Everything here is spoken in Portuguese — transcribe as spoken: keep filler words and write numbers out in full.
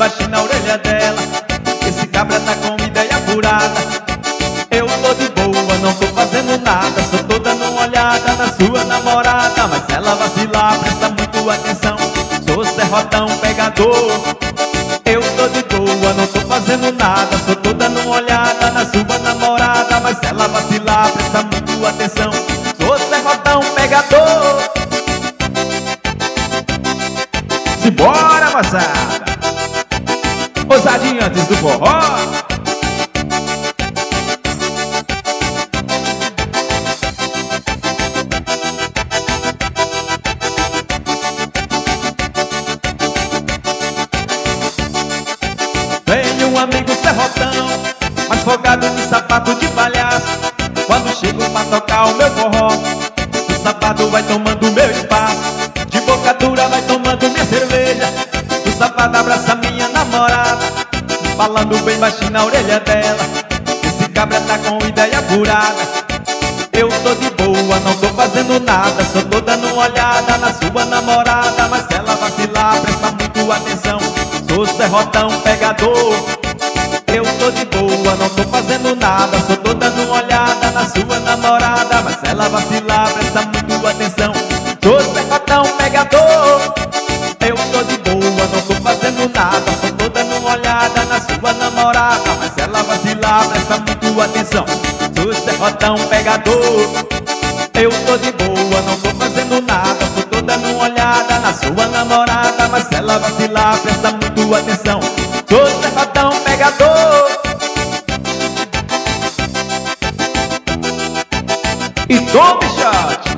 baixinho na orelha dela. Esse cabra tá com ideia furada. Eu tô de boa, não tô fazendo nada, só tô dando uma olhada na sua namorada. Mas se ela vacilar, presta muito atenção, sou serrotão pegador. Eu tô de boa, não tô fazendo nada, só tô dando uma olhada na sua namorada. Mas se ela vacilar, presta muito atenção, sou serrotão pegador. Simbora, moçada, ousadinha antes do forró. Vem um amigo serrotão, mas folgado de sapato de palhaço. Quando chego pra tocar o meu forró, o sapato vai tomando meu espaço. De boca dura vai tomando minha cerveja. O sapato abraça minha namorada, falando bem baixinho na orelha dela. Esse cabra tá com ideia furada. Eu tô de boa, não tô fazendo nada, só tô dando uma olhada na sua namorada. Mas se ela vacilar, presta muito atenção, sou serrotão pegador. Eu tô de boa, não tô fazendo nada, só tô dando uma olhada na sua namorada. Mas se ela vacilar, presta muito atenção, sou serrotão pegador. Eu tô de boa, não tô fazendo nada, só tô dando uma olhada na sua namorada. Mas se ela vacilar, presta muito atenção, sou serrotão pegador. Eu tô de boa, não tô fazendo nada, só tô dando uma olhada na sua namorada. Mas se ela vacilar, presta muito atenção, sou serrotão pegador. E tome shot.